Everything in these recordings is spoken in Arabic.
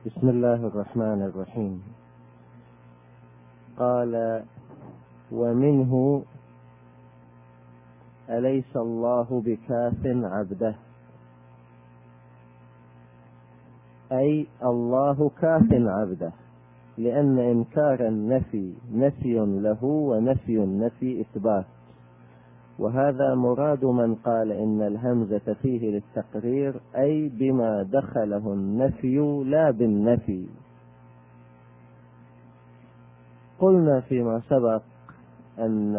بسم الله الرحمن الرحيم. قال: ومنه أليس الله بكاف عبده، أي الله كاف عبده، لأن إنكار النفي نفي له ونفي النفي إثبات، وهذا مراد من قال إن الهمزة فيه للتقرير، أي بما دخله النفي لا بالنفي. قلنا فيما سبق أن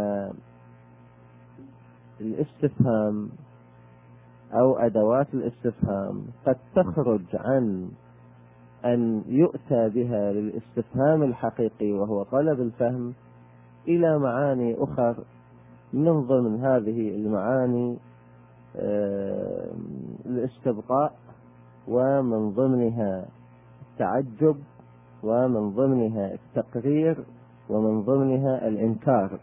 الاستفهام أو أدوات الاستفهام قد تخرج عن أن يؤتى بها للاستفهام الحقيقي وهو طلب الفهم إلى معاني أخرى. من ضمن هذه المعاني الاستبقاء، ومن ضمنها التعجب، ومن ضمنها التقرير، ومن ضمنها الإنكار.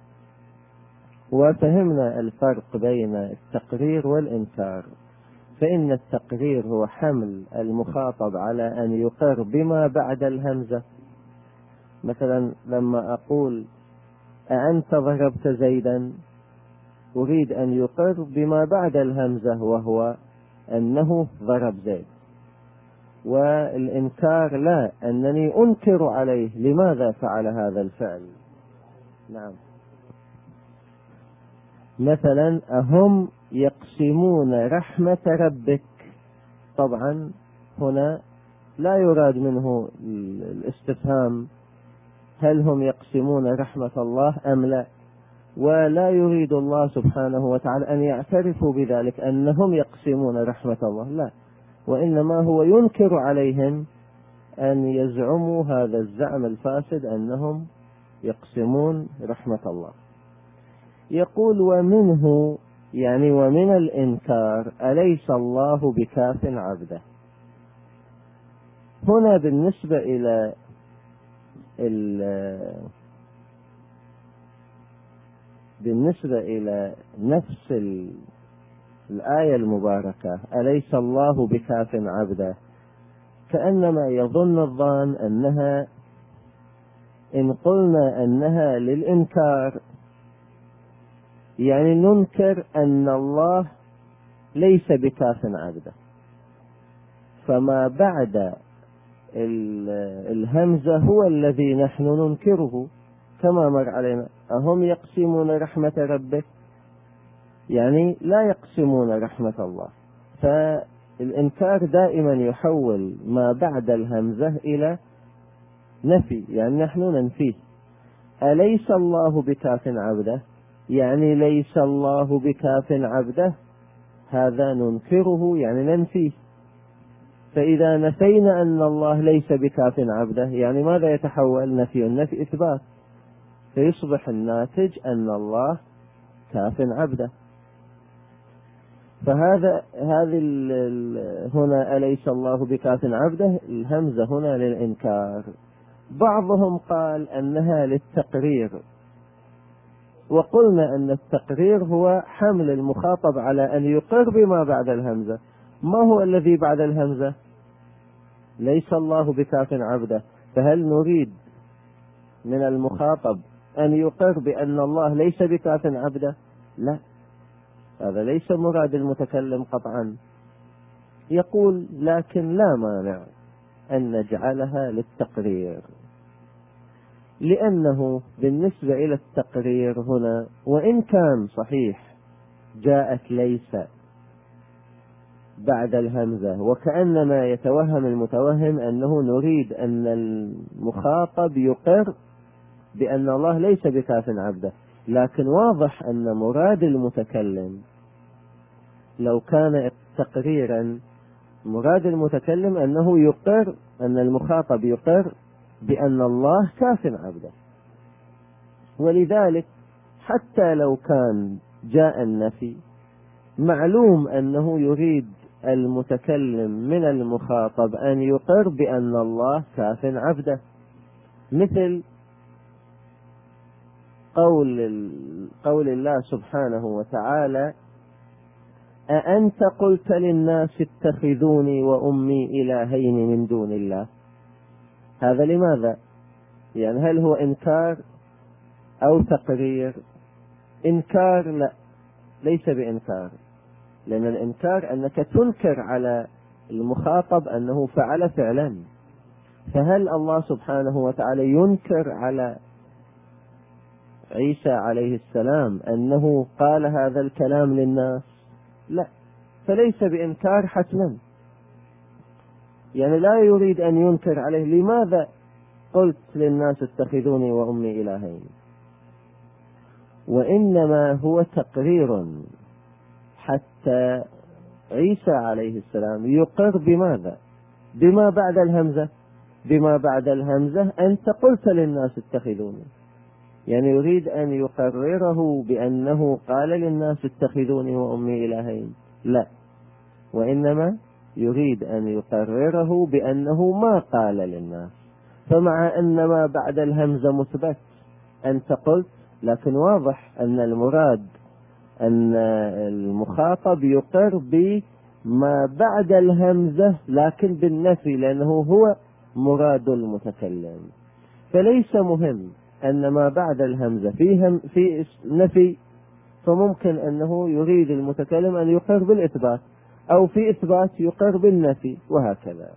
وفهمنا الفرق بين التقرير والإنكار، فإن التقرير هو حمل المخاطب على أن يقر بما بعد الهمزة. مثلا لما أقول أأنت ضربت زيدا، أريد أن يقر بما بعد الهمزة وهو أنه ضرب زيد. والإنكار لا، أنني أنكر عليه لماذا فعل هذا الفعل. نعم. مثلا أهم يقسمون رحمة ربك، طبعا هنا لا يراد منه الاستفهام هل هم يقسمون رحمة الله أم لا، ولا يريد الله سبحانه وتعالى أن يعترفوا بذلك أنهم يقسمون رحمة الله، لا، وإنما هو ينكر عليهم أن يزعموا هذا الزعم الفاسد أنهم يقسمون رحمة الله. يقول: ومنه، يعني ومن الإنكار، أليس الله بكاف عبده. هنا بالنسبة إلى نفس الآية المباركة أليس الله بكاف عبده، كأنما يظن الظان أنها إن قلنا أنها للإنكار يعني ننكر أن الله ليس بكاف عبده، فما بعد الهمزة هو الذي نحن ننكره، كما مر علينا أهم يقسمون رحمة ربك، يعني لا يقسمون رحمة الله. فالإنكار دائما يحول ما بعد الهمزة إلى نفي، يعني نحن ننفيه. أليس الله بكاف عبده، يعني ليس الله بكاف عبده، هذا ننكره يعني ننفيه. فإذا نفينا أن الله ليس بكاف عبده، يعني ماذا يتحول؟ نفي النفي إثبات، فيصبح الناتج أن الله كاف عبده. فهذا هنا أليس الله بكاف عبده، الهمزة هنا للإنكار. بعضهم قال أنها للتقرير، وقلنا أن التقرير هو حمل المخاطب على أن يقر بما بعد الهمزة. ما هو الذي بعد الهمزة؟ ليس الله بكاف عبده. فهل نريد من المخاطب أن يقر بأن الله ليس بكاف عبده؟ لا، هذا ليس مراد المتكلم قطعا. يقول: لكن لا مانع أن نجعلها للتقرير، لأنه بالنسبة إلى التقرير هنا وإن كان صحيح جاءت ليس بعد الهمزة، وكأنما يتوهم المتوهم أنه نريد أن المخاطب يقر بأن الله ليس بكاف عبده، لكن واضح أن مراد المتكلم لو كان تقريرا، مراد المتكلم أنه يقر، أن المخاطب يقر بأن الله كاف عبده. ولذلك حتى لو كان جاء النفي، معلوم أنه يريد المتكلم من المخاطب أن يقر بأن الله كاف عبده، مثل قول الله سبحانه وتعالى: أأنت قلت للناس اتخذوني وأمي إلهين من دون الله. هذا لماذا؟ يعني هل هو إنكار أو تقرير؟ إنكار لا، ليس بإنكار، لأن الإنكار أنك تنكر على المخاطب أنه فعل فعلا. فهل الله سبحانه وتعالى ينكر على عيسى عليه السلام أنه قال هذا الكلام للناس؟ لا، فليس بإنكار حتما، يعني لا يريد أن ينكر عليه. لماذا قلت للناس اتخذوني وأمي إلهين؟ وإنما هو تقرير حتى عيسى عليه السلام يقر بماذا؟ بما بعد الهمزة. بما بعد الهمزة أنت قلت للناس اتخذوني، يعني يريد أن يقرره بأنه قال للناس اتخذوني وأمي إلهين، لا، وإنما يريد أن يقرره بأنه ما قال للناس. فمع أن ما بعد الهمزة مثبت أنت قلت، لكن واضح أن المراد أن المخاطب يقر بما بعد الهمزة لكن بالنفي، لأنه هو مراد المتكلم. فليس مهم أن ما بعد الهمزة في نفي، فممكن أنه يريد المتكلم أن يقر بالإثبات، أو في إثبات يقر بالنفي، وهكذا.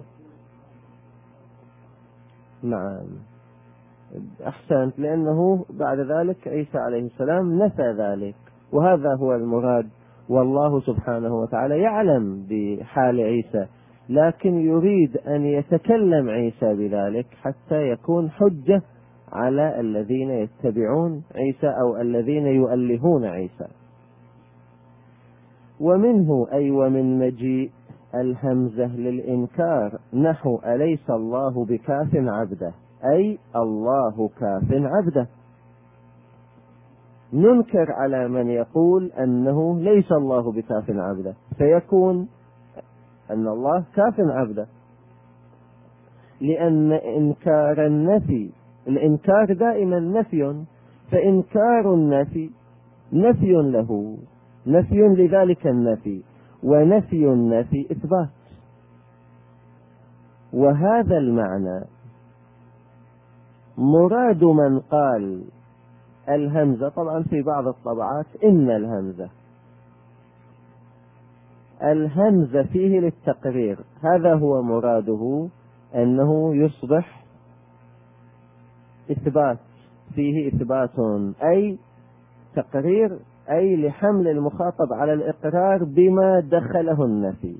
نعم، أحسنت، لأنه بعد ذلك عيسى عليه السلام نفى ذلك، وهذا هو المراد. والله سبحانه وتعالى يعلم بحال عيسى، لكن يريد أن يتكلم عيسى بذلك حتى يكون حجة على الذين يتبعون عيسى أو الذين يؤلهون عيسى. ومنه أي ومن مجيء الهمزة للإنكار نحو أليس الله بكاف عبده، أي الله كاف عبده. ننكر على من يقول أنه ليس الله بكاف عبده، فيكون أن الله كاف عبده، لأن إنكار النفي، الإنكار دائما نفي، فإنكار النفي نفي له، نفي لذلك النفي، ونفي النفي إثبات. وهذا المعنى مراد من قال الهمزة، طبعا في بعض الطبعات إن الهمزة فيه للتقرير، هذا هو مراده، أنه يصبح إثبات، فيه إثبات أي تقرير، أي لحمل المخاطب على الإقرار بما دخله النفي.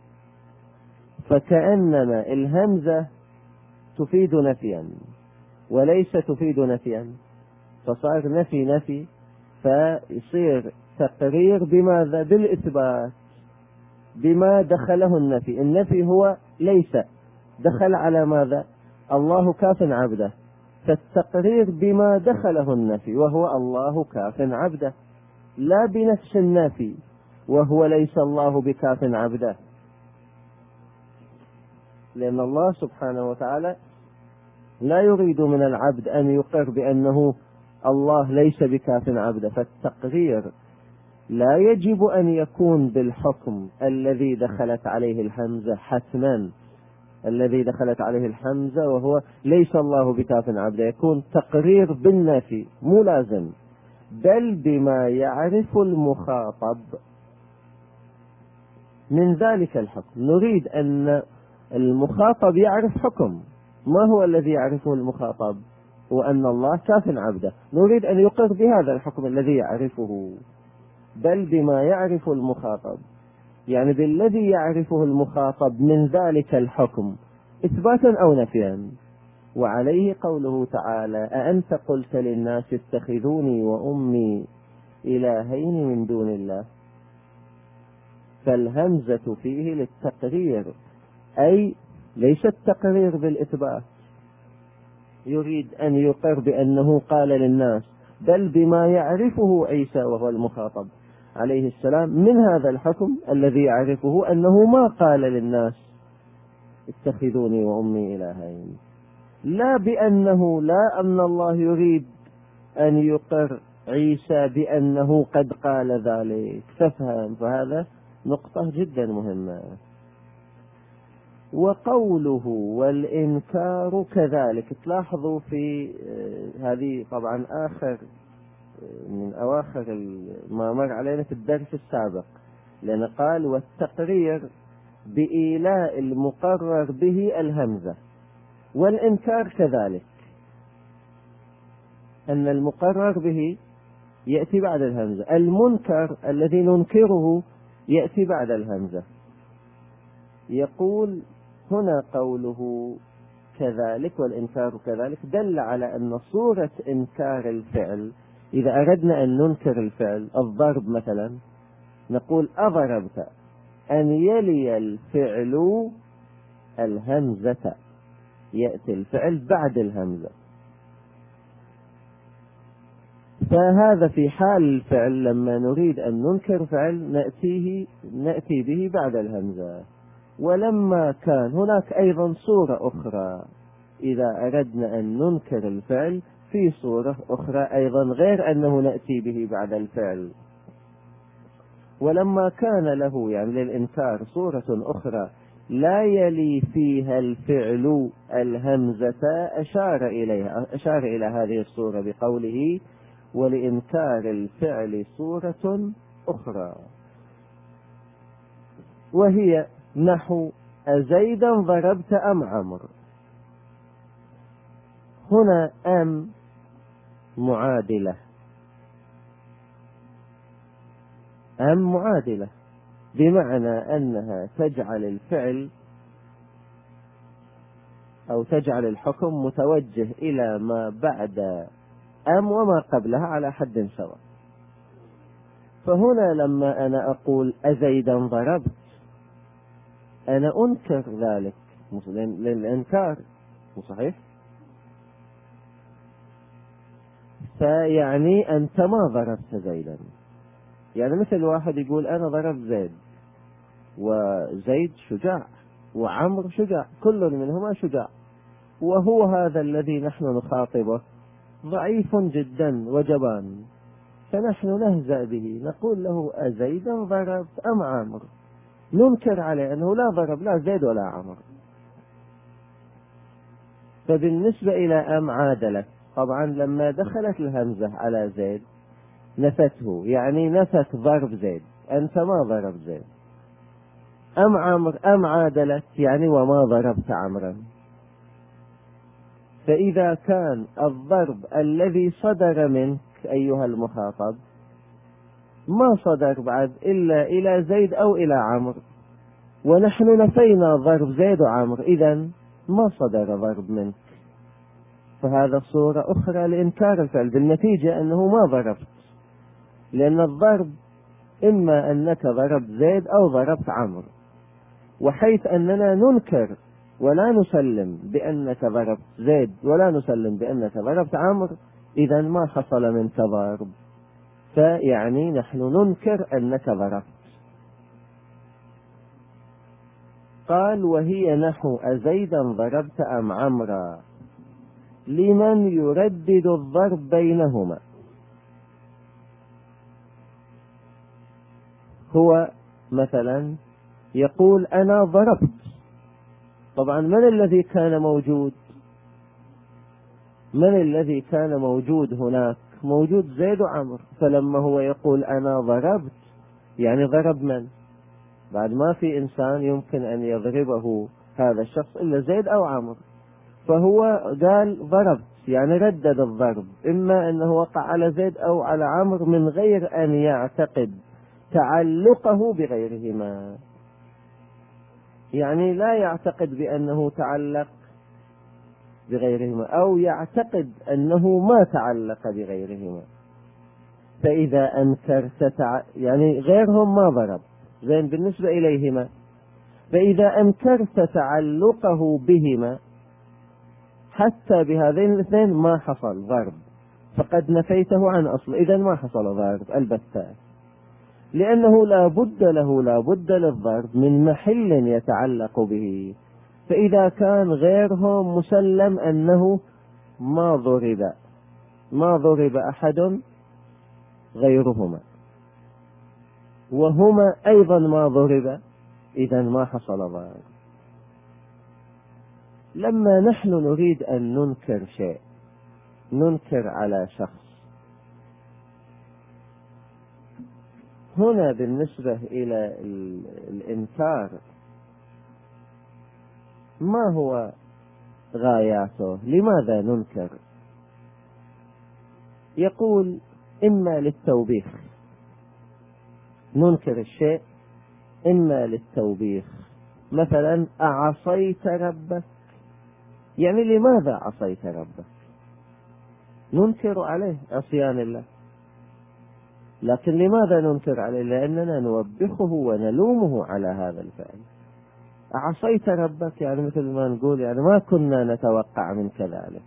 فكأنما الهمزة تفيد نفيا وليس تفيد نفيا، فصار نفي فيصير تقرير بماذا؟ بالإثبات بما دخله النفي. النفي هو ليس، دخل على ماذا؟ الله كاف عبده، فالتقرير بما دخله النفي وهو الله كاف عبده، لا بنفس النافي وهو ليس الله بكاف عبده، لأن الله سبحانه وتعالى لا يريد من العبد أن يقر بأنه الله ليس بكاف عبده. فالتقرير لا يجب أن يكون بالحكم الذي دخلت عليه الحمزة حتما، الذي دخلت عليه الحمزة وهو ليس الله بكاف عبده، يكون تقرير بالنفي مو لازم، بل بما يعرف المخاطب من ذلك الحكم. نريد أن المخاطب يعرف حكم، ما هو الذي يعرفه المخاطب؟ وأن الله كاف عبده، نريد أن يقر بهذا الحكم الذي يعرفه، بل بما يعرف المخاطب، يعني بالذي يعرفه المخاطب من ذلك الحكم إثباتا أو نفيا. وعليه قوله تعالى أأنت قلت للناس اتخذوني وأمي إلهين من دون الله. فالهمزة فيه للتقرير، أي ليس التقرير بالإثبات، يريد أن يقر بأنه قال للناس، بل بما يعرفه عيسى وهو المخاطب عليه السلام من هذا الحكم الذي يعرفه، أنه ما قال للناس اتخذوني وأمي إلهين، لا بأنه لا أن الله يريد أن يقر عيسى بأنه قد قال ذلك. فافهم، فهذا نقطة جدا مهمة. وقوله والإنكار كذلك. تلاحظوا في هذه طبعا من أواخر ما مر علينا في الدرس السابق، لأن قال والتقرير بإيلاء المقرر به الهمزة، والإنكار كذلك، أن المقرر به يأتي بعد الهمزة، المنكر الذي ننكره يأتي بعد الهمزة. يقول هنا قوله كذلك والإنكار كذلك دل على أن صورة إنكار الفعل، إذا أردنا أن ننكر الفعل الضرب مثلا نقول أضربت، أن يلي الفعل الهمزة، يأتي الفعل بعد الهمزة. فهذا في حال الفعل لما نريد أن ننكر فعل نأتي به بعد الهمزة. ولما كان هناك أيضا صورة أخرى، إذا أردنا أن ننكر الفعل في صورة أخرى أيضا غير أنه نأتي به بعد الفعل. ولما كان له يعني للإنكار صورة أخرى لا يلي فيها الفعل الهمزة أشار إلى هذه الصورة بقوله ولإنكار الفعل صورة أخرى، وهي نحو أزيدا ضربت أم عمرو. هنا أم معادلة، أم معادلة بمعنى أنها تجعل الفعل أو تجعل الحكم متوجه إلى ما بعد أم وما قبلها على حد سواء. فهنا لما أنا أقول أزيدا ضربت أنا أنكر ذلك للإنكار، صحيح؟ فيعني أنت ما ضربت زيدا، يعني مثل واحد يقول أنا ضربت زيد، وزيد شجاع وعمر شجاع، كل منهما شجاع، وهو هذا الذي نحن نخاطبه ضعيف جدا وجبان، فنحن نهزأ به نقول له أزيدا ضربت أم عمرو، ننكر عليه أنه لا ضرب لا زيد ولا عمرو. فبالنسبة إلى أم عادلة، طبعا لما دخلت الهمزة على زيد نفته، يعني نفت ضرب زيد، أنت ما ضرب زيد. أم عمرو أم عادلت يعني وما ضربت عمرا. فإذا كان الضرب الذي صدر منك أيها المخاطب ما صدر بعد إلا إلى زيد أو إلى عمرو، ونحن نفينا ضرب زيد وعمرو، إذن ما صدر ضرب منك، فهذا صورة أخرى لإنكار الفعل، بالنتيجة أنه ما ضربت، لأن الضرب إما أنك ضربت زيد أو ضربت عمرو، وحيث أننا ننكر ولا نسلم بأنك ضربت زيد ولا نسلم بأنك ضربت عمرو، إذن ما حصل منك ضرب، فيعني نحن ننكر أنك ضربت. قال وهي نحو أزيدا ضربت أم عمرا لمن يردد الضرب بينهما. هو مثلا يقول أنا ضربت، طبعا من الذي كان موجود؟ من الذي كان موجود هناك؟ موجود زيد وعمرو، فلما هو يقول أنا ضربت يعني ضرب من؟ بعد ما في إنسان يمكن أن يضربه هذا الشخص إلا زيد أو عمرو، فهو قال ضربت يعني ردد الضرب، إما أنه وقع على زيد أو على عمرو من غير أن يعتقد تعلقه بغيرهما، يعني لا يعتقد بأنه تعلق بغيرهما أو يعتقد أنه ما تعلق بغيرهما. فإذا أنكرت يعني غيرهم ما ضرب زين بالنسبة إليهما، فإذا أنكرت تعلقه بهما حتى بهذين الاثنين ما حصل ضرب، فقد نفيته عن أصل، إذا ما حصل ضرب البتة، لأنه لا بد للضرب من محل يتعلق به. فإذا كان غيرهم مسلم أنه ما ضرب أحد غيرهما وهما أيضا ما ضرب، إذا ما حصل ضرب. لما نحن نريد أن ننكر شيء، ننكر على شخص، هنا بالنسبة إلى الإنكار ما هو غاياته؟ لماذا ننكر؟ يقول إما للتوبيخ، ننكر الشيء إما للتوبيخ. مثلا أعصيت ربك، يعني لماذا عصيت ربك؟ ننكر عليه عصيان الله، لكن لماذا ننكر عليه؟ لأننا نوبخه ونلومه على هذا الفعل. أعصيت ربك يعني مثل ما نقول يعني ما كنا نتوقع منك ذلك.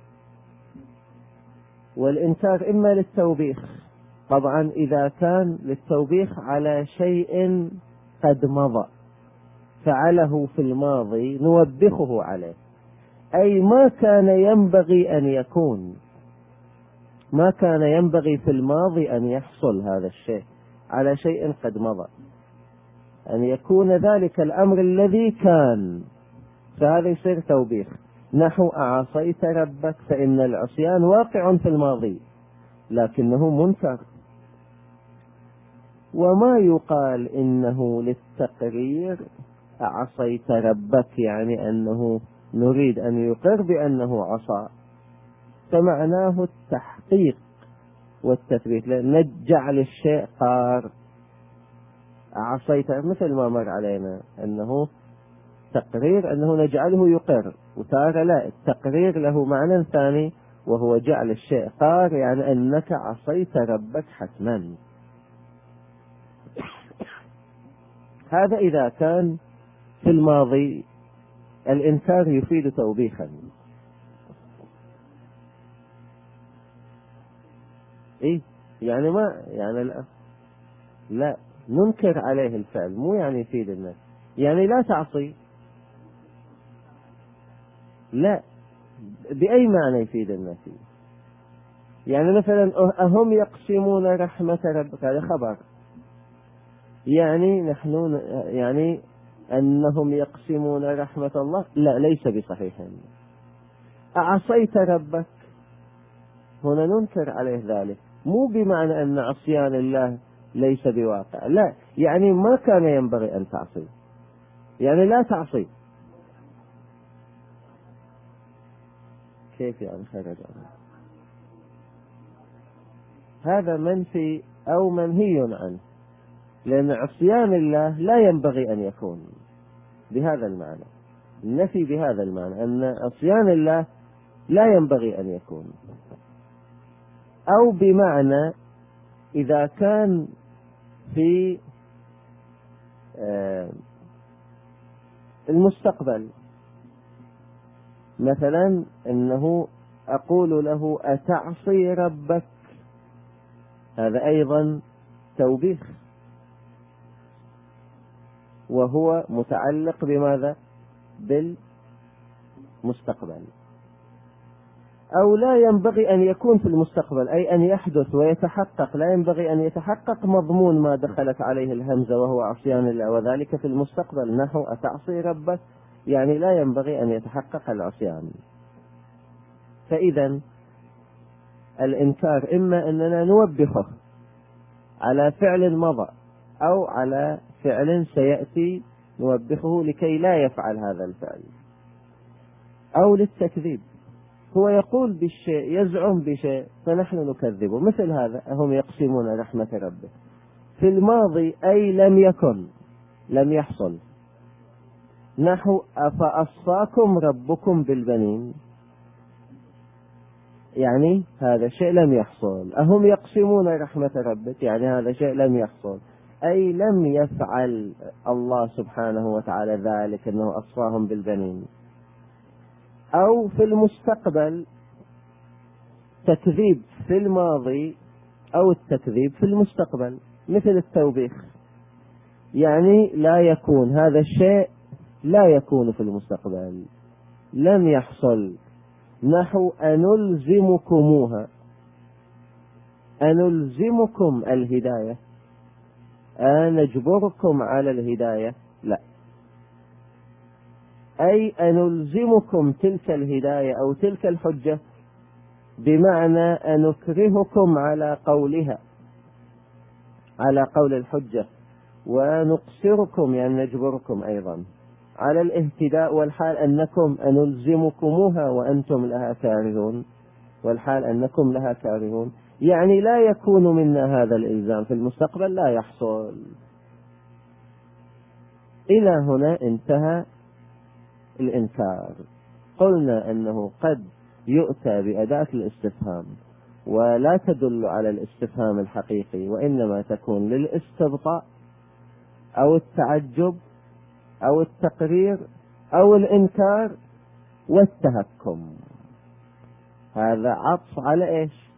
والإنكار إما للتوبيخ، طبعا إذا كان للتوبيخ على شيء قد مضى فعله في الماضي نوبخه عليه، أي ما كان ينبغي أن يكون، ما كان ينبغي في الماضي أن يحصل هذا الشيء على شيء قد مضى، أن يكون ذلك الأمر الذي كان، فهذا يصير توبيخ. نحو أعصيت ربك، فإن العصيان واقع في الماضي لكنه منكر. وما يقال إنه للتقرير، أعصيت ربك يعني أنه نريد أن يقر بأنه عصى، فمعناه التحقيق والتثبيت، نجعل الشيء قار. أعصيت مثل ما مر علينا أنه تقرير أنه نجعله يقر، وتارة لا، التقرير له معنى ثاني وهو جعل الشيء قار، يعني أنك عصيت ربك حتما. هذا إذا كان في الماضي الإنكار يفيد توبيخا. إيه يعني ما يعني لا ننكر عليه الفعل، مو يعني يفيد الناس، يعني لا تعصي، لا، بأي معنى يفيد الناس؟ يعني مثلا أهم يقسمون رحمة ربك، هذا خبر، يعني نحن يعني أنهم يقسمون رحمة الله، لا ليس بصحيح. أعصيت ربك هنا ننكر عليه ذلك، مو بمعنى أن عصيان الله ليس بواقع، لا، يعني ما كان ينبغي أن تعصي، يعني لا تعصي. كيف يعني خرج عنه؟ هذا منفي أو منهي عنه، لأن عصيان الله لا ينبغي أن يكون بهذا المعنى، النفي بهذا المعنى أن عصيان الله لا ينبغي أن يكون، أو بمعنى إذا كان في المستقبل، مثلا أنه أقول له أتعصي ربك، هذا أيضا توبيخ، وهو متعلق بماذا؟ بالمستقبل. أو لا ينبغي أن يكون في المستقبل، أي أن يحدث ويتحقق، لا ينبغي أن يتحقق مضمون ما دخلت عليه الهمزة وهو عصيان الله، وذلك في المستقبل، نحو أتعصي ربك، يعني لا ينبغي أن يتحقق العصيان. فإذا الإنكار إما أننا نوبخه على فعل مضى أو على فعل سيأتي نوبخه لكي لا يفعل هذا الفعل، أو للتكذيب، هو يقول بالشيء، يزعم بشيء فنحن نكذبه. مثل هذا هم يقسمون رحمة ربه في الماضي، أي لم يكن، لم يحصل، نحو أفأصفاكم ربكم بالبنين، يعني هذا شيء لم يحصل. أهم يقسمون رحمة ربك، يعني هذا شيء لم يحصل، أي لم يفعل الله سبحانه وتعالى ذلك أنه أصفاهم بالبنين. أو في المستقبل، تكذيب في الماضي أو التكذيب في المستقبل، مثل التوبيخ، يعني لا يكون هذا الشيء، لا يكون في المستقبل، لم يحصل، نحو أنلزمكموها، أنلزمكم الهداية، أنجبركم على الهداية، لا، أي أنلزمكم تلك الهداية أو تلك الحجة، بمعنى أنكرهكم على قولها، على قول الحجة، ونقصركم يعني نجبركم أيضا على الاهتداء، والحال أنكم أنلزمكموها وأنتم لها كارهون، والحال أنكم لها كارهون، يعني لا يكون منا هذا الإلزام في المستقبل، لا يحصل. إلى هنا انتهى الإنكار. قلنا أنه قد يؤتى بأداة الاستفهام ولا تدل على الاستفهام الحقيقي، وإنما تكون للاستبطاء أو التعجب أو التقرير أو الإنكار والتهكم. هذا عطف على إيش؟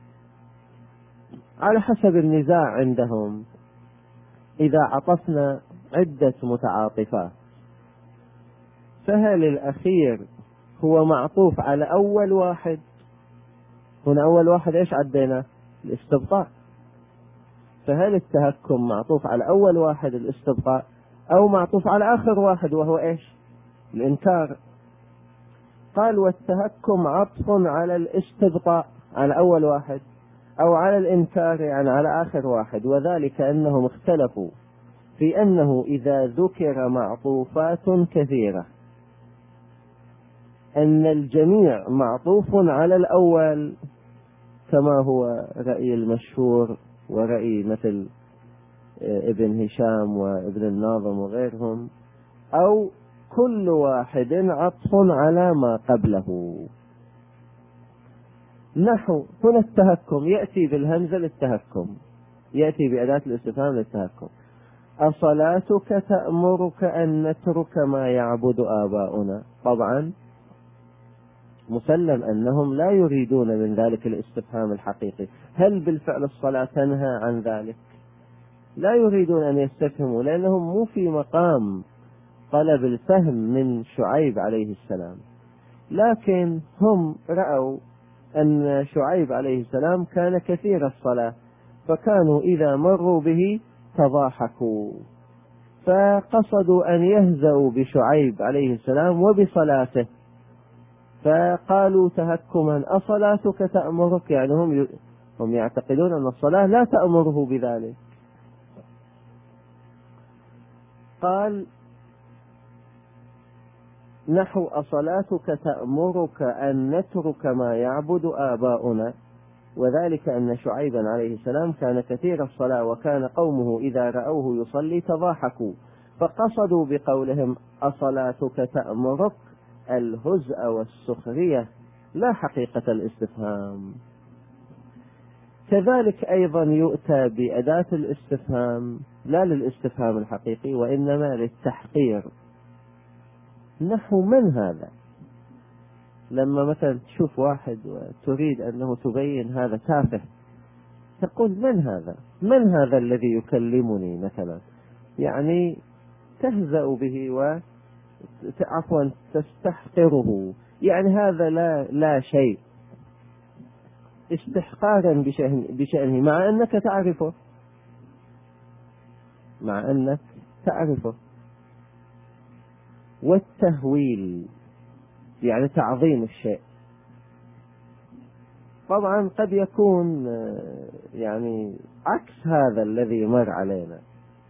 على حسب النزاع عندهم. إذا عطفنا عدة متعاطفات، فهل الأخير هو معطوف على أول واحد؟ هنا أول واحد إيش عدينا؟ الاستبطاء. فهل التهكم معطوف على أول واحد الاستبطاء، أو معطوف على آخر واحد وهو إيش؟ الإنكار. قال والتهكم عطف على الاستبطاء على أول واحد، أو على الإنكار يعني على آخر واحد، وذلك أنهم اختلفوا في أنه إذا ذكر معطوفات كثيرة أن الجميع معطوف على الأول، كما هو رأي المشهور ورأي مثل ابن هشام وابن الناظم وغيرهم، أو كل واحد عطف على ما قبله. نحو هنا التهكم يأتي بالهمزة للتهكم، يأتي بأداة الاستفهام للتهكم. أصلاتك تأمرك أن نترك ما يعبد آباؤنا؟ طبعا مسلم أنهم لا يريدون من ذلك الاستفهام الحقيقي، هل بالفعل الصلاة تنهى عن ذلك؟ لا يريدون أن يستفهموا، لأنهم مو في مقام طلب الفهم من شعيب عليه السلام، لكن هم رأوا أن شعيب عليه السلام كان كثير الصلاة، فكانوا إذا مروا به تضاحكوا، فقصدوا أن يهزأوا بشعيب عليه السلام وبصلاته، فقالوا تهكما أصلاتك تأمرك، يعني هم يعتقدون أن الصلاة لا تأمره بذلك. قال نحو أصلاتك تأمرك أن نترك ما يعبد آباؤنا، وذلك أن شعيبا عليه السلام كان كثير الصلاة، وكان قومه إذا رأوه يصلي تضاحكوا، فقصدوا بقولهم أصلاتك تأمرك الهزء والسخرية لا حقيقة الاستفهام. كذلك أيضا يؤتى بأداة الاستفهام لا للاستفهام الحقيقي وإنما للتحقير. نحو من هذا؟ لما مثلا تشوف واحد وتريد أنه تبين هذا تافه، تقول من هذا؟ من هذا الذي يكلمني مثلا؟ يعني تهزأ به عفوا تستحقره، يعني هذا لا شيء، استحقارا بشأنه، مع أنك تعرفه. والتهويل يعني تعظيم الشيء. طبعا قد يكون يعني عكس هذا الذي مر علينا.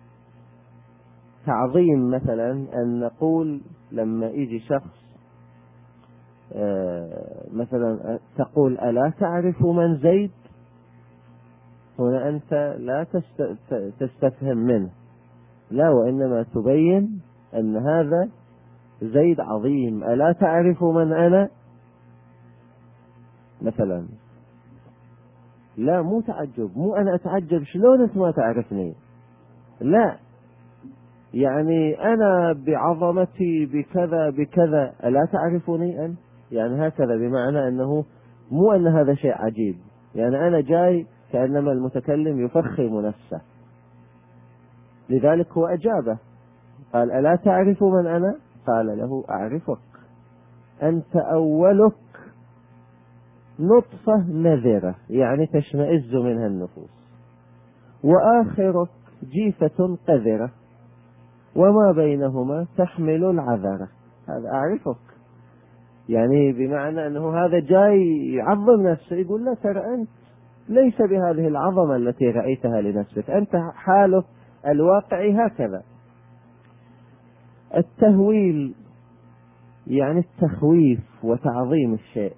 تعظيم مثلا أن نقول لما يجي شخص مثلا تقول ألا تعرف من زيد؟ هنا أنت لا تستفهم منه، لا، وإنما تبين أن هذا زيد عظيم. ألا تعرف من أنا مثلا؟ لا، مو تعجب، مو أنا أتعجب شلون أنت ما تعرفني، لا، يعني أنا بعظمتي بكذا بكذا، ألا تعرفني أنت؟ يعني هكذا، بمعنى أنه مو أن هذا شيء عجيب، يعني أنا جاي كأنما المتكلم يفخم نفسه، لذلك هو أجابه قال ألا تعرف من أنا؟ قال له أعرفك، أنت أولك نطفة نذرة يعني تشمئز منها النفوس، وآخرك جيفة قذرة، وما بينهما تحمل العذرة. هذا أعرفك، يعني بمعنى أنه هذا جاي يعظم نفسه، يقول لا ترى أنت ليس بهذه العظمة التي رأيتها لنفسك، أنت حالك الواقعي هكذا. التهويل يعني التخويف وتعظيم الشيء،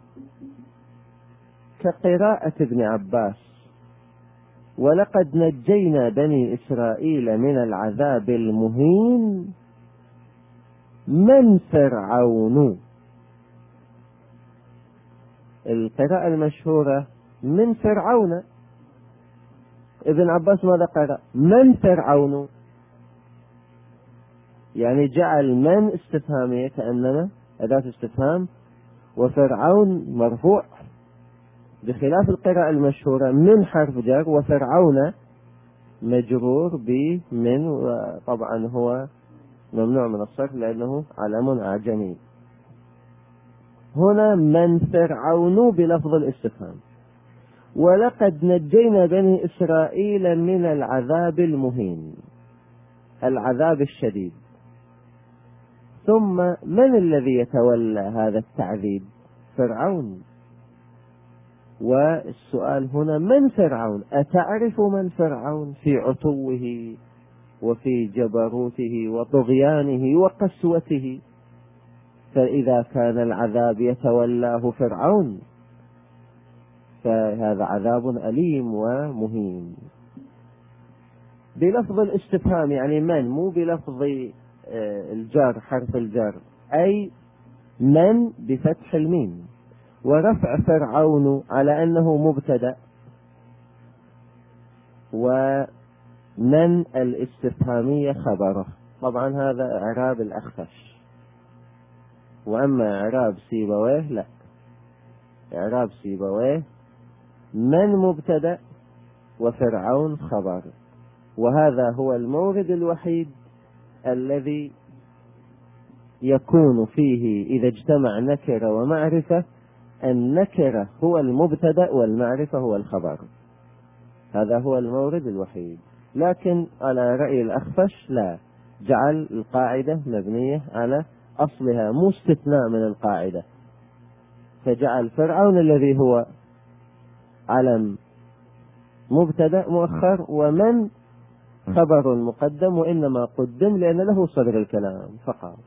كقراءة ابن عباس: ولقد نجينا بني إسرائيل من العذاب المهين من فرعون. القراءة المشهورة من فرعون، ابن عباس ماذا قرأ؟ من فرعون، يعني جعل من استفهامية كأنما أداة استفهام، وفرعون مرفوع، بخلاف القراءة المشهورة من حرف جر وفرعون مجرور بمن، وطبعا هو ممنوع من الصرف لأنه علم أعجمي. هنا من فرعون بلفظ الاستفهام. ولقد نجينا بني إسرائيل من العذاب المهين، العذاب الشديد. ثم من الذي يتولى هذا التعذيب؟ فرعون. والسؤال هنا من فرعون؟ أتعرف من فرعون في عتوه وفي جبروته وطغيانه وقسوته؟ فإذا كان العذاب يتولاه فرعون فهذا عذاب أليم ومهين. بلفظ الاستفهام يعني من، مو بلفظ الجار حرف الجر، أي من بفتح الميم، ورفع فرعون على أنه مبتدأ، ومن الاستفهامية خبره. طبعا هذا إعراب الأخفش. وأما إعراب سيبويه لا، إعراب سيبويه من مبتدأ وفرعون خبر. وهذا هو المورد الوحيد الذي يكون فيه إذا اجتمع نكرة ومعرفة، النكرة هو المبتدأ والمعرفة هو الخبر. هذا هو المورد الوحيد. لكن على رأي الأخفش لا، جعل القاعدة مبنية على أصلها، مو استثناء من القاعدة، فجعل فرعون الذي هو علم مبتدأ مؤخر ومن خبر مقدم، وإنما قدم لأن له صدر الكلام فقط.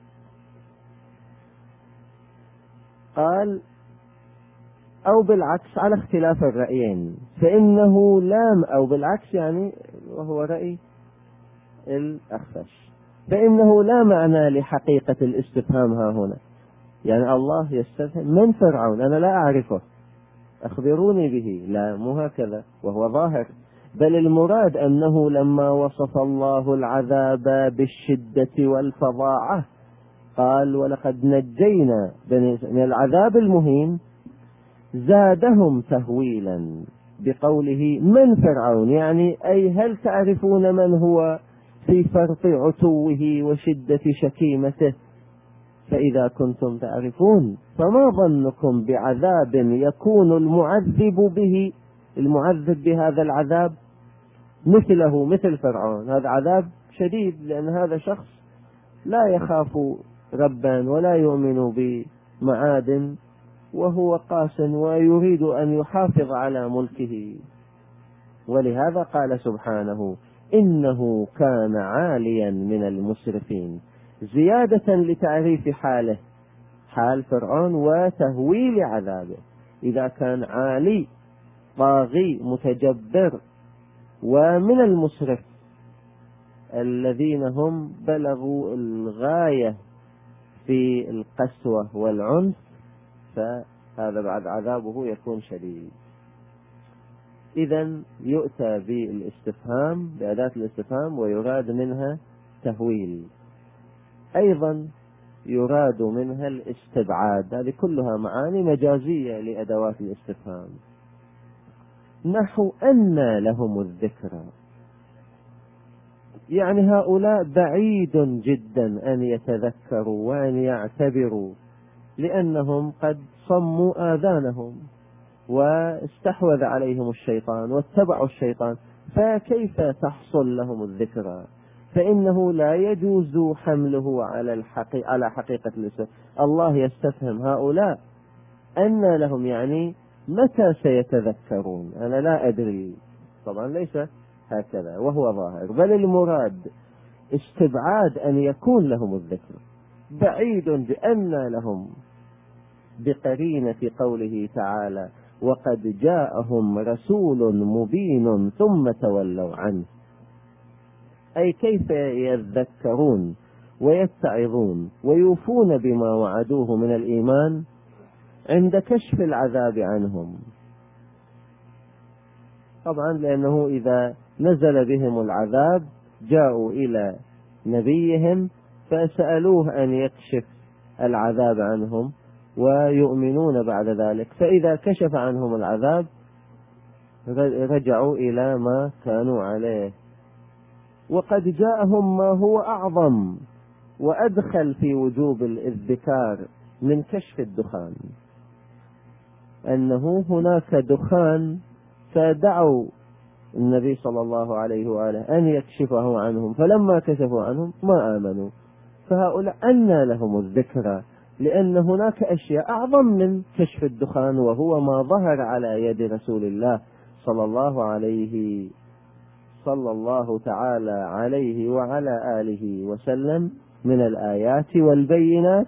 قال أو بالعكس على اختلاف الرأيين، فإنه لام، أو بالعكس يعني وهو رأي الأخفش، فإنه لا معنى لحقيقة الاستفهام ها هنا. يعني الله يستفهم من فرعون، أنا لا أعرفه، أخبروني به، لا مو هكذا وهو ظاهر، بل المراد أنه لما وصف الله العذاب بالشدة والفظاعة قال ولقد نجينا من العذاب المهين، زادهم تهويلا بقوله من فرعون، يعني أي هل تعرفون من هو في فرط عتوه وشدة شكيمته؟ فإذا كنتم تعرفون فما ظنكم بعذاب يكون المعذب بهذا العذاب مثله مثل فرعون. هذا عذاب شديد، لأن هذا شخص لا يخاف ربا ولا يؤمن بمعاد، وهو قاس ويريد أن يحافظ على ملكه. ولهذا قال سبحانه إنه كان عاليا من المسرفين، زيادة لتعريف حاله، حال فرعون وتهويل عذابه. إذا كان عالي طاغي متجبر، ومن المسرف الذين هم بلغوا الغاية في القسوة والعنف، فهذا بعد عذابه يكون شديد. إذن يؤتى بالاستفهام بأداة الاستفهام ويراد منها تهويل، أيضا يراد منها الاستبعاد. هذه كلها معاني مجازية لأدوات الاستفهام. نحو أن لهم الذكرى، يعني هؤلاء بعيد جدا أن يتذكروا وأن يعتبروا، لأنهم قد صموا آذانهم واستحوذ عليهم الشيطان واتبعوا الشيطان، فكيف تحصل لهم الذكرى؟ فإنه لا يجوز حمله على حقيقة الاسم. الله يستفهم هؤلاء أن لهم، يعني متى سيتذكرون؟ أنا لا أدري، طبعا ليس هكذا وهو ظاهر، بل المراد استبعاد أن يكون لهم الذكر، بعيد بأن لهم، بقرينة قوله تعالى وقد جاءهم رسول مبين ثم تولوا عنه. أي كيف يذكرون ويتعظون ويوفون بما وعدوه من الإيمان عند كشف العذاب عنهم؟ طبعا لأنه إذا نزل بهم العذاب جاءوا إلى نبيهم فسألوه أن يكشف العذاب عنهم ويؤمنون بعد ذلك، فإذا كشف عنهم العذاب رجعوا إلى ما كانوا عليه. وقد جاءهم ما هو أعظم وأدخل في وجوب الذكار من كشف الدخان، أنه هناك دخان، فدعوا النبي صلى الله عليه وآله أن يكشفه عنهم، فلما كشفوا عنهم ما آمنوا. فهؤلاء أنى لهم الذكرى، لأن هناك أشياء أعظم من كشف الدخان، وهو ما ظهر على يد رسول الله صلى الله تعالى عليه وعلى آله وسلم من الآيات والبينات.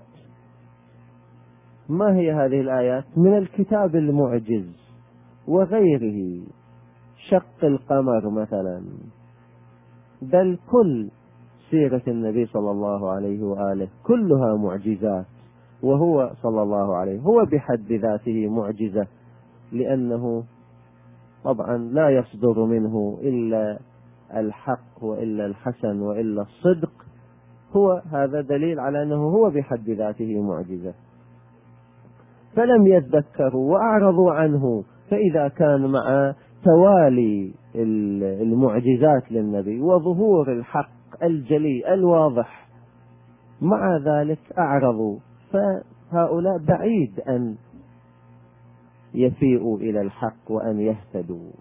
ما هي هذه الآيات؟ من الكتاب المعجز وغيره، شق القمر مثلا، بل كل سيرة النبي صلى الله عليه وآله كلها معجزات، وهو صلى الله عليه هو بحد ذاته معجزة، لأنه طبعا لا يصدر منه إلا الحق وإلا الحسن وإلا الصدق، هو هذا دليل على أنه هو بحد ذاته معجزة. فلم يذكروا وأعرضوا عنه، فإذا كان مع توالي المعجزات للنبي وظهور الحق الجلي الواضح مع ذلك أعرضوا، فهؤلاء بعيد أن يفيئوا إلى الحق وأن يهتدوا.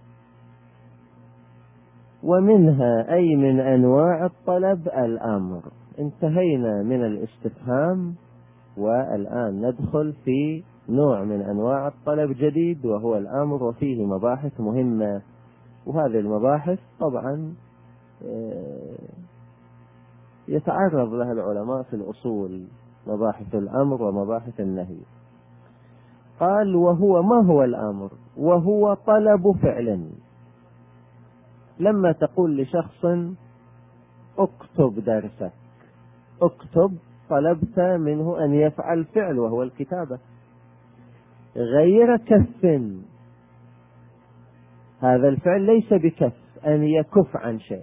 ومنها أي من أنواع الطلب الأمر. انتهينا من الاستفهام، والآن ندخل في نوع من أنواع الطلب جديد وهو الأمر، وفيه مباحث مهمة، وهذه المباحث طبعا يتعرض لها العلماء في الأصول، مباحث الأمر ومباحث النهي. قال وهو ما هو الأمر؟ وهو طلب فعل. لما تقول لشخص اكتب درسك، اكتب، طلبت منه أن يفعل فعل وهو الكتابة، غير كف. هذا الفعل ليس بكف أن يكف عن شيء،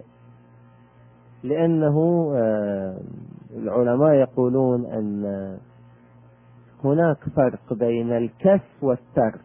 لأنه العلماء يقولون أن هناك فرق بين الكف والترك.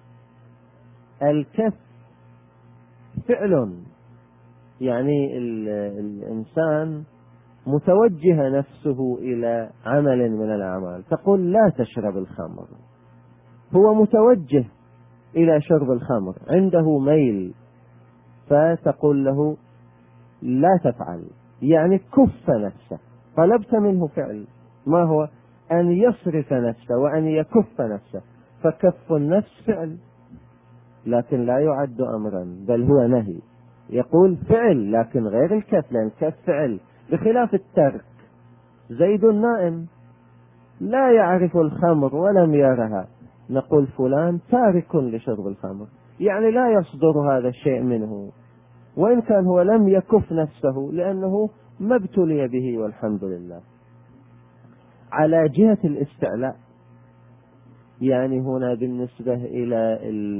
الكف فعل، يعني الإنسان متوجه نفسه إلى عمل من الأعمال، تقول لا تشرب الخمر، هو متوجه إلى شرب الخمر، عنده ميل، فتقول له لا تفعل، يعني كف نفسه. طلبت منه فعل، ما هو؟ أن يصرف نفسه وأن يكف نفسه، فكف النفس فعل لكن لا يعد أمرا، بل هو نهي. يقول فعل لكن غير الكف، لأن الكف فعل، بخلاف الترك. زيد نائم لا يعرف الخمر ولم يرها، نقول فلان تارك لشرب الخمر، يعني لا يصدر هذا الشيء منه، وإن كان هو لم يكف نفسه لأنه ما ابتلي به والحمد لله. على جهة الاستعلاء، يعني هنا بالنسبة إلى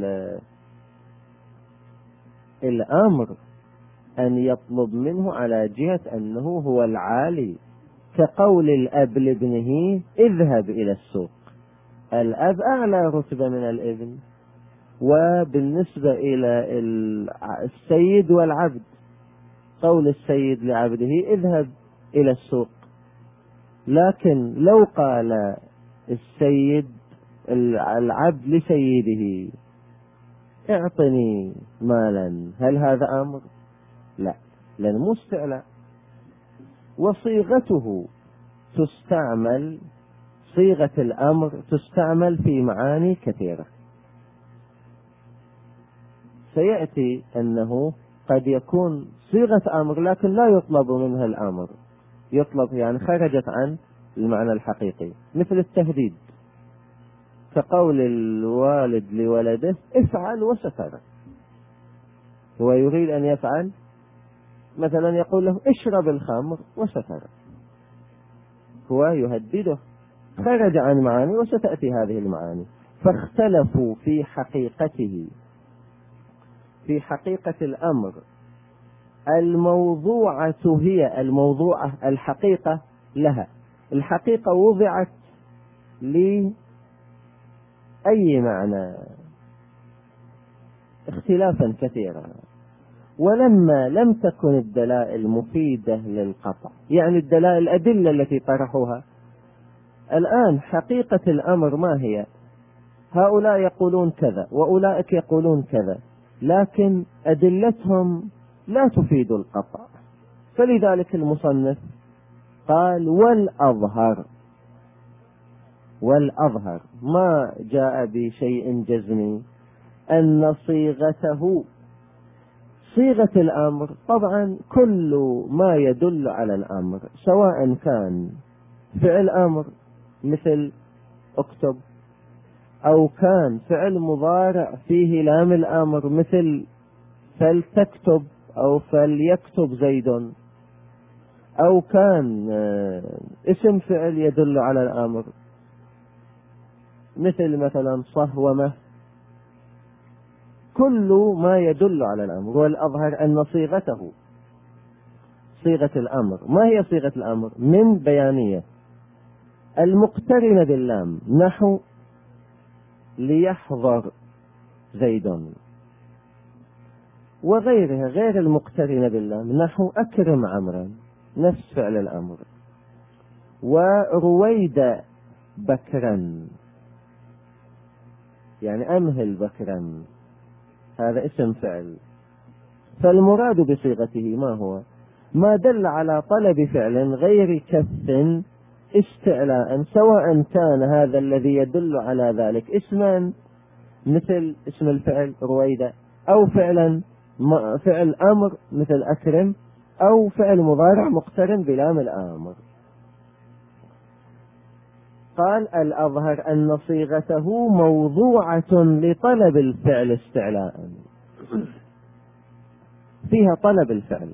الأمر أن يطلب منه على جهة أنه هو العالي، كقول الأب لابنه اذهب إلى السوق. الأب أعلى رتبة من الابن. وبالنسبة إلى السيد والعبد، قول السيد لعبده اذهب إلى السوق. لكن لو قال السيد العبد لسيده اعطني مالا، هل هذا أمر؟ لا، لأن مو استعلاء. وصيغته تستعمل، صيغة الأمر تستعمل في معاني كثيرة. سيأتي أنه قد يكون صيغة أمر لكن لا يطلب منها الأمر، يطلب يعني خرجت عن المعنى الحقيقي، مثل التهديد، كقول الوالد لولده افعل وسترى، هو يريد أن يفعل، مثلا يقول له اشرب الخمر وسترى، هو يهدده، خرج عن معاني وستأتي هذه المعاني. فاختلفوا في حقيقته، في حقيقة الأمر. الموضوعة هي الموضوعة، الحقيقة لها، الحقيقة وضعت لأي معنى، اختلافا كثيرا. ولما لم تكن الدلائل مفيدة للقطع، يعني الأدلة التي طرحوها الآن حقيقة الأمر ما هي؟ هؤلاء يقولون كذا وأولئك يقولون كذا، لكن أدلتهم لا تفيد القطع، فلذلك المصنف قال والأظهر ما جاء بشيء جزمي أن صيغته، صيغة الأمر طبعا كل ما يدل على الأمر، سواء كان فعل أمر مثل اكتب، أو كان فعل مضارع فيه لام الأمر مثل فلتكتب أو فليكتب زيد، أو كان اسم فعل يدل على الأمر مثلا صهومة، كل ما يدل على الأمر. والأظهر أن صيغته، صيغة الأمر، ما هي صيغة الأمر؟ من بيانية المقترنة باللام، نحو ليحضر زيد، وغيرها غير المقترنة باللام، نحو أكرم عمرا، نفس فعل الأمر. ورويد بكرا، يعني أمهل بكرا، هذا اسم فعل. فالمراد بصيغته ما هو؟ ما دل على طلب فعل غير كف استعلاء، سواء كان هذا الذي يدل على ذلك اسما مثل اسم الفعل رويدة، أو فعل أمر مثل أكرم، أو فعل مضارع مقترن بلام الأمر. قال الأظهر أن صيغته موضوعة لطلب الفعل استعلاء، فيها طلب الفعل.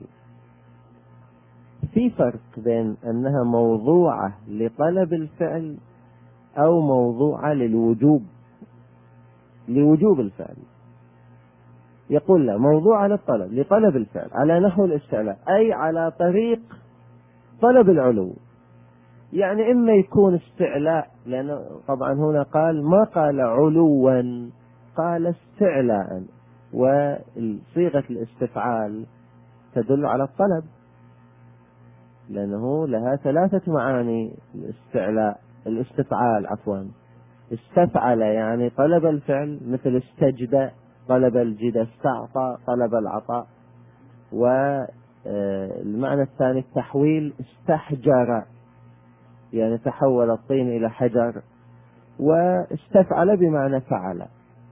في فرق بين أنها موضوعة لطلب الفعل أو موضوعة لوجوب الفعل. يقول لا، موضوعة لطلب الفعل على نحو الاستعلاء، أي على طريق طلب العلو، يعني إما يكون استعلاء، لأن طبعا هنا قال ما قال علوا، قال استعلاء، وصيغة الاستفعال تدل على الطلب، لأنه لها 3 معاني. الاستفعال استفعل يعني طلب الفعل، مثل استجد طلب الجد، استعطى طلب العطاء. والمعنى الثاني التحويل، استحجر يعني تحول الطين إلى حجر. واستفعل بمعنى فعل.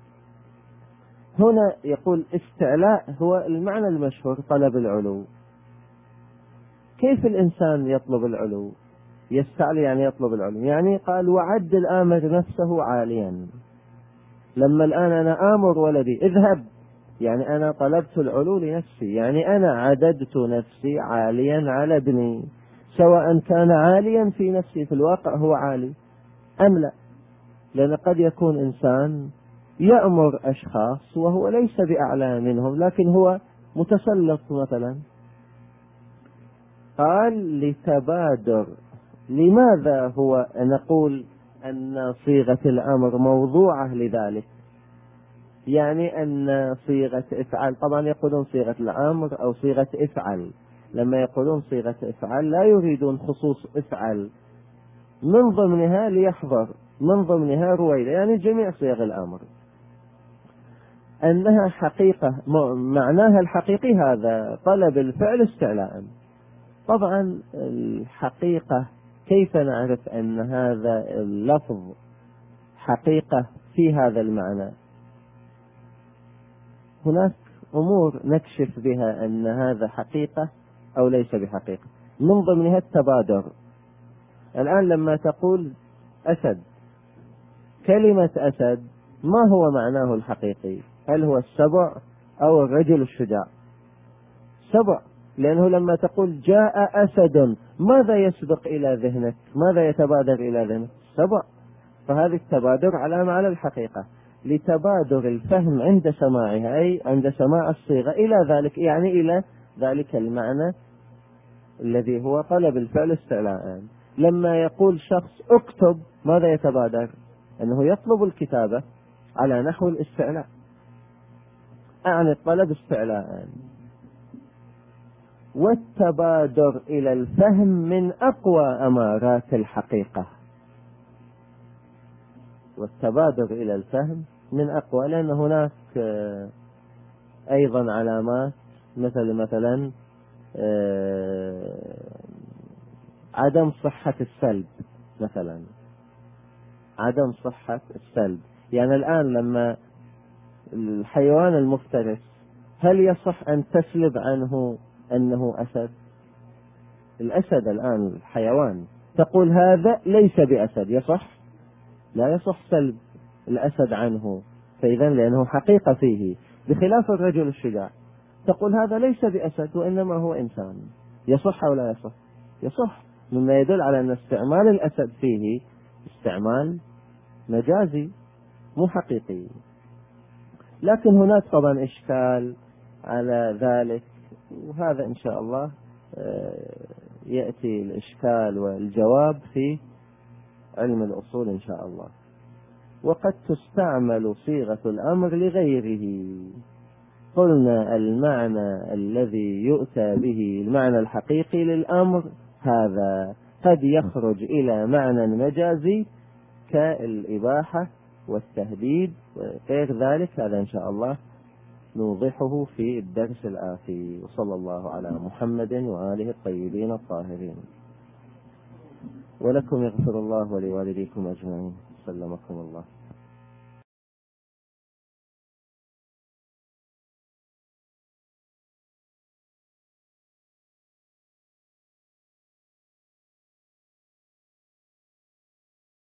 هنا يقول استعلاء هو المعنى المشهور طلب العلو. كيف الإنسان يطلب العلو؟ يستعلي يعني يطلب العلو، يعني قال وعد الآمر نفسه عاليا، لما الآن أنا آمر ولدي اذهب، يعني أنا طلبت العلو لنفسي، يعني أنا عددت نفسي عاليا على ابني، سواء كان عاليا في نفسي في الواقع هو عالي أم لا، لأن قد يكون إنسان يأمر أشخاص وهو ليس بأعلى منهم، لكن هو متسلط مثلا. قال لتبادر. لماذا هو نقول أن صيغة الأمر موضوعة لذلك؟ يعني أن صيغة افعل، طبعا يقولون صيغة الأمر أو صيغة افعل، لما يقولون صيغة افعل لا يريدون خصوص افعل، من ضمنها ليحضر، من ضمنها رويدة، يعني جميع صيغ الأمر، أنها حقيقة، معناها الحقيقي هذا طلب الفعل استعلاء. طبعا الحقيقة، كيف نعرف أن هذا اللفظ حقيقة في هذا المعنى؟ هناك أمور نكشف بها أن هذا حقيقة أو ليس بحقيقة، من ضمنها التبادر. الآن لما تقول أسد، كلمة أسد ما هو معناه الحقيقي؟ هل هو السبع أو الرجل الشجاع؟ سبع، لأنه لما تقول جاء أسد ماذا يسبق إلى ذهنك؟ ماذا يتبادر إلى ذهنك؟ سبع. فهذه التبادر على معنى الحقيقة، لتبادر الفهم عند سماعها، أي عند سماع الصيغة إلى ذلك، يعني إلى ذلك المعنى الذي هو طلب الفعل استعلاء. لما يقول شخص اكتب، ماذا يتبادر؟ أنه يطلب الكتابة على نحو الاستعلاء، أعني الطلب استعلاء. والتبادر إلى الفهم من أقوى أمارات الحقيقة، والتبادر إلى الفهم من أقوى، لأن هناك أيضا علامات مثلا عدم صحة السلب، مثلا عدم صحة السلب. يعني الآن لما الحيوان المفترس، هل يصح أن تسلب عنه أنه أسد؟ الأسد الآن الحيوان، تقول هذا ليس بأسد، يصح؟ لا يصح سلب الأسد عنه، فإذا لأنه حقيقة فيه. بخلاف الرجل الشجاع، تقول هذا ليس بأسد وإنما هو إنسان، يصح أو لا يصح؟ يصح، مما يدل على أن استعمال الأسد فيه استعمال مجازي مو حقيقي. لكن هناك طبعا إشكال على ذلك، وهذا إن شاء الله يأتي الإشكال والجواب في علم الأصول إن شاء الله. وقد تستعمل صيغة الأمر لغيره. قلنا المعنى الذي يؤتى به المعنى الحقيقي للأمر هذا قد يخرج إلى معنى مجازي كالإباحة والتهديد وغير ذلك. هذا إن شاء الله نوضحه في الدرس الآتي. وصلى الله على محمد وآله الطيبين الطاهرين. ولكم يغفر الله ولوالديكم أجمعين. سلمكم الله.